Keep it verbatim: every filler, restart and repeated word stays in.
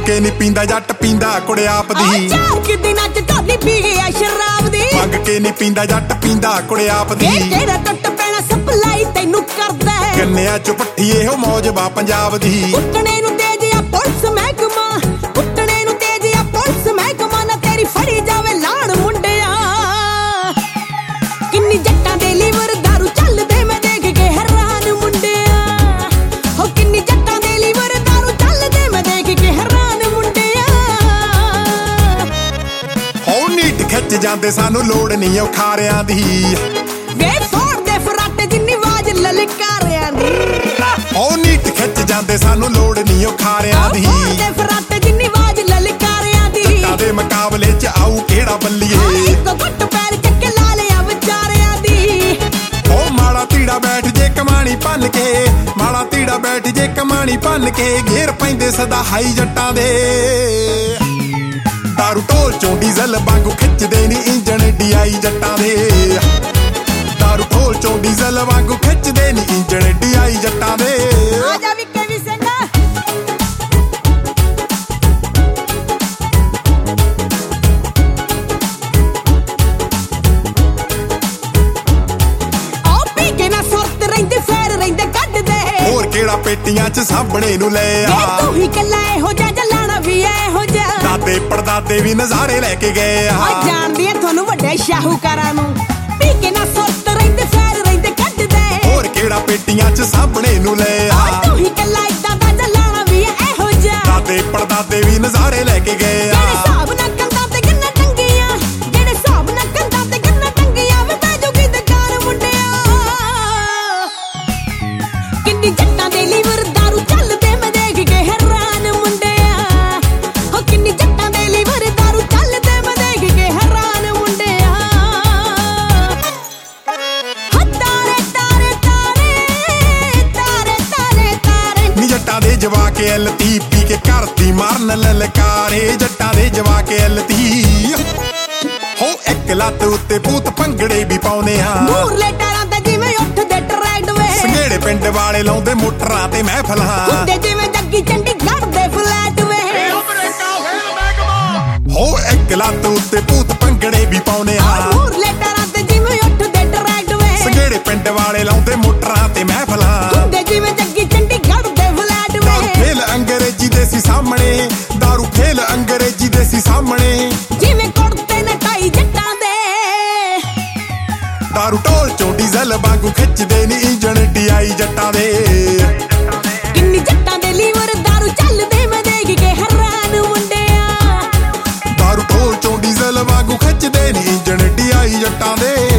ਕੇ ਨੀ ਪੀਂਦਾ ਜੱਟ ਪੀਂਦਾ ਕੁੜੇ ਆਪ ਦੀ। ਚਾਰ ਕਿ ਦਿਨਾਂ ਚ ਢੋਲੀ ਪੀ ਗਿਆ ਸ਼ਰਾਬ ਦੀ। ਮੰਗ ਕੇ ਨੀ ਪੀਂਦਾ ਜੱਟ ਪੀਂਦਾ ਕੁੜੇ ਆਪ ਦੀ। ਤੇਰਾ ਟੁੱਟ ਪੈਣਾ ਸਪਲਾਈ ਤੈਨੂੰ ਕਰਦਾ। ਗੰਨਿਆਂ ਚ ਪੱਠੀ ਇਹੋ ਮੌਜ ਵਾ ਪੰਜਾਬ ਦੀ। ਉੱਟਣੇ ਨੂੰ ਤੇਜ ਆ ਪੁਲਿਸ ਮਹਿਕਮਾ, ਉੱਟਣੇ ਨੂੰ ਤੇਜ ਆ ਪੁਲਿਸ ਮਹਿਕਮਾ ਨਾ ਤੇਰੀ ਫੜੀ ਜਾਵੇ ਲਾਣ ਮੁੰਡਿਆ। ਕਿੰਨੀ ਜੱਟਾਂ ਦੇ ਲੀਵਰ ਦਾਰੂ ਚੱਲਦੇ ਮੈਂ ਦੇਖ ਕੇ ਹੈਰਾਨ ਮੁੰਡਿਆ। ਹੋ ਕਿੰਨੀ ਜੱਟਾਂ ਦੇ ਲੀਵਰ ਦਾਰੂ ਚੱਲਦੇ ਮੈਂ ਦੇਖ ਕੇ ਹੈਰਾਨ ਮੁੰਡਿਆ। ਹੋ ਨੀਟ ਖਿੱਚ ਜਾਂਦੇ ਸਾਨੂੰ ਲੋੜ ਨਹੀਂ ਔਖਾਰਿਆਂ ਦੀ। ਵੇ ਫੋੜਦੇ ਫਰਾਟੇ ਜਿੰਨੀ ਆਵਾਜ਼ ਲਲਕਾਰਿਆਂ ਦੀ। ਹੋ ਨੀਟ ਖਿੱਚ ਜਾਂਦੇ ਸਾਨੂੰ ਲੋੜ ਨਹੀਂ ਔਖਾਰਿਆਂ ਦੀ। ਫੋੜਦੇ ਫਰਾਟੇ ਜਿੰਨੀ ਆਵਾਜ਼ ਲਲਕਾਰਿਆਂ ਦੀ। ਜੱਟਾਂ ਦੇ ਮੁਕਾਬਲੇ ਚ ਆਊ ਕਿਹੜਾ ਬੱਲੀਏ। ਇੱਕੋ ਘੁੱਟ ਪੈਰ ਚੱਕੇ ਲਾ ਲਿਆ ਵਿਚਾਰਿਆਂ ਦੀ। ਹੋ ਮਾੜਾ ਧੀੜਾ ਬੈਠ ਜੇ ਕਮਾਣੀ ਭੰਨ ਕੇ, ਮਾੜਾ ਧੀੜਾ ਬੈਠ ਜੇ ਕਮਾਣੀ ਭੰਨ ਕੇ ਘੇਰ ਪੈਂਦੇ ਸਦਾ ਹਾਈ ਜੱਟਾਂ ਦੇ। ਦਾਰੂ ਢੋਲ ਚੋਂ ਡੀਜ਼ਲ ਵਾਂਗੂ ਖਿੱਚਦੇ ਨੀ ਇੰਜਣ ਡੀਆਈ ਜੱਟਾਂ ਦੇ। ਦਾਰੂ ਢੋਲ ਚੋਂ ਡੀਜ਼ਲ ਵਾਂਗੂ ਖਿੱਚਦੇ ਨੀ ਇੰਜਣ ਡੀਆਈ ਜੱਟਾਂ ਦੇ। ਆ ਜਾ ਵੀ ਕੇ ਵੀ ਸਿੰਘ ਉਹ ਪੀ ਕੇ ਨਾ ਸੁਰਤ ਰਹਿੰਦੇ ਫੇਰ ਰਹਿੰਦੇ ਕੱਢਦੇ। ਹੋਰ ਕਿਹੜਾ ਪੇਟੀਆਂ ਚ ਸਾਹਮਣੇ ਨੂੰ ਲੈ ਆ। ਤੂੰ ਹੀ ਕੱਲਾ ਇਹੋ ਜਿਹਾ ਜਲਾਣਾ ਵੀ ਇਹੋ ਜਿਹਾ। ਦਾਦੇ ਪੜਦਾਦੇ ਵੀ ਨਜ਼ਾਰੇ ਲੈ ਕੇ ਗਏ ਆ। ਆ ਜਾਣਦੀ ਐ ਤੁਹਾਨੂੰ ਵੱਡੇ ਸ਼ਾਹੂਕਾਰਾਂ ਨੂੰ। ਪੀ ਕੇ ਨਾ ਸੁਰਤ ਰਹਿੰਦੇ ਫੇਰ ਰਹਿੰਦੇ ਕੱਢਦੇ। ਹੋਰ ਕਿਹੜਾ ਪੇਟੀਆਂ ਚ ਸਾਹਮਣੇ ਨੂੰ ਲੈ ਆ। ਤੂੰ ਹੀ ਕੱਲਾ ਏਦਾਂ ਦਾ ਜਲਾਣਾ ਵੀ ਇਹੋ ਜਿਹਾ। ਦਾਦੇ ਪੜਦਾਦੇ ਵੀ ਨਜ਼ਾਰੇ ਲੈ ਕੇ ਗਏ ਆ। ਜਿਹੜੇ ਹਿਸਾਬ ਨਾਲ ਕੰਧਾਂ ਤੇ ਗੰਨਾਂ ਟੰਗੀਆਂ, ਜਿਹੜੇ ਹਿਸਾਬ ਨਾਲ ਕੰਧਾਂ ਤੇ ਗੰਨਾਂ ਟੰਗੀਆਂ ਵੇ ਬਹਿ ਜੂਗੀ ਦੁਕਾਨ ਮੁੰਡਿਆ। ਕਿੰਨੀ ਜੱਟਾਂ ਦੇ ਲੀਵਰ ਦਾਰੂ ਚੱਲਦੇ ਮੈਂ ਦੇਖ ਕੇ ਹੈਰਾਨ ਮੁੰਡਿਆ। ਹੋ ਕਿੰਨੀ ਜੱਟਾਂ ਦੇ ਲੀਵਰ ਦਾਰੂ ਚੱਲਦੇ ਮੈਂ ਦੇਖ ਕੇ ਹੈਰਾਨ ਮੁੰਡਿਆ। ਹੋ ਤਾਰੇ ਤਾਰੇ ਤਾਰੇ ਤਾਰੇ ਤਾਰੇ ਤਾਰੇ ਨੀ ਜੱਟਾਂ ਦੇ ਜਵਾਕ ਐਲਤੀ ਪੀ ਕੇ ਕਰਦੀ ਮਾਰਨ ਲਲਕਾਰੇ। ਜੱਟਾਂ ਦੇ ਜਵਾਕ ਐਲਤੀ ਹੋ ਇੱਕ ਲੱਤ ਉੱਤੇ ਭੂਤ ਭੰਗੜੇ ਵੀ ਪਾਉਨੇ ਆ। ਮੂਰਲੇ ਟਾਰਾਂ ਤੇ ਜਿਵੇਂ ਉੱਠਦੇ ਟਰੈਕਟ ਵੇ। ਸੰਘੇੜੇ ਪਿੰਡ ਵਾਲੇ ਲਾਉਂਦੇ ਮੋਟਰਾਂ ਤੇ ਮਹਿਫਲਾਂ। ਹੁੰਦੇ ਜਿਵੇਂ ਜੱਗੀ ਚੰਡੀਗੜ੍ਹ ਦੇ ਫਲੈਟ ਵੇ। ਹੋ ਇੱਕ ਲੱਤ ਉੱਤੇ ਭੂਤ ਭੰਗੜੇ ਵੀ ਪਾਉਨੇ ਆ। ਮੂਰਲੇ ਟਾਰਾਂ ਤੇ ਜਿਵੇਂ ਉੱਠਦੇ ਟਰੈਕਟ ਵੇ। ਸੰਘੇੜੇ ਪਿੰਡ ਵਾਲੇ ਲਾਉਂਦੇ ਮੋਟਰਾਂ ਤੇ ਮਹਿਫਲਾਂ। ਹੁੰਦੇ ਜਿਵੇਂ ਜੱਗੀ ਚੰਡੀਗੜ੍ਹ ਦੇ ਫਲੈਟ ਦਾਰੂ ਵੇ। ਫੇਲ ਅੰਗਰੇਜ਼ੀ ਦੇ ਸੀ ਸਾਹਮਣੇ, ਦਾਰੂ ਫੇਲ ਅੰਗਰੇਜ਼ੀ ਦੇ ਸੀ ਸਾਹਮਣੇ। ਜਿਵੇਂ ਕੁੜਤੇ ਨੇ ਟਾਈ ਜੱਟਾਂ ਦੇ। ਦਾਰੂ ਢੋਲ ਚੋਂ ਡੀਜ਼ਲ ਵਾਂਗੂ ਖਿੱਚਦੇ ਨੀ ਇੰਜਣ ਡੀਆਈ ਜੱਟਾਂ ਦੇ। ਕਿੰਨੀ ਜੱਟਾਂ ਦੇ ਲੀਵਰ ਦਾਰੂ ਚੱਲਦੇ ਮੈਂ ਦੇਖ ਕੇ ਹੈਰਾਨ ਮੁੰਡਿਆ। ਦਾਰੂ ਢੋਲ ਚੋਂ ਡੀਜ਼ਲ ਵਾਂਗੂ ਖਿੱਚਦੇ ਨੀ ਇੰਜਣ ਡੀਆਈ ਜੱਟਾਂ ਦੇ।